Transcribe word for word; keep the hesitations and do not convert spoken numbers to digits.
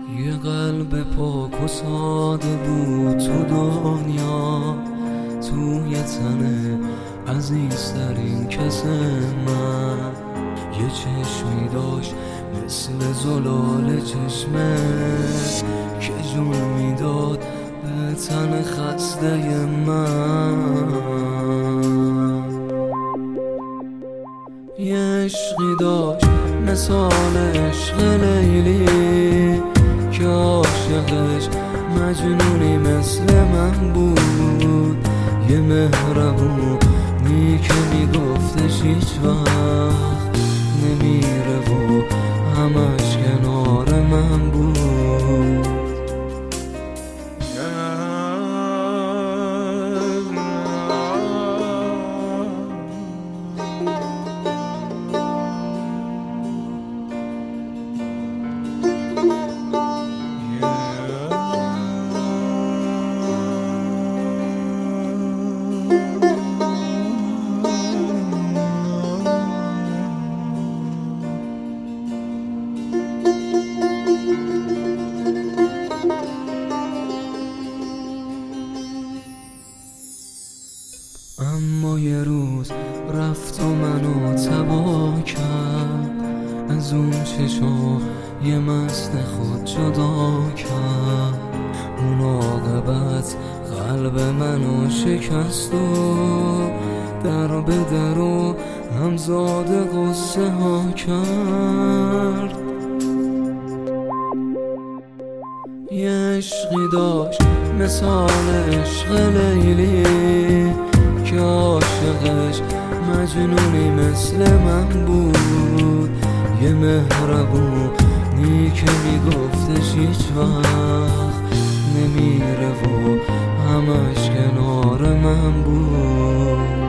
یه قلب پاک و ساده بود تو دنیا، توی تن عزیزترین کس من. یه چشمی داشت مثل زلال چشمه که جون میداد به تن خسته من. یه عشقی داشت مثال عشق لیلی که عاشقش مجنونی مثل من بود. یه مهربونی که میگفتش هیچ وقت نمیره و همش کنار من بود. اما یه روز رفت و منو تبا کرد، از اون چشا یه مست خود جدا کرد. اون عاقبت قلب منو شکست و در به در و همزاد قصه ها کرد. یه عشقی داشت مثال عشق لیلی که عاشقش مجنونی مثل من بود. یه مهربونی که میگفتش هیچ وقت نمیره و همش کنار من بود.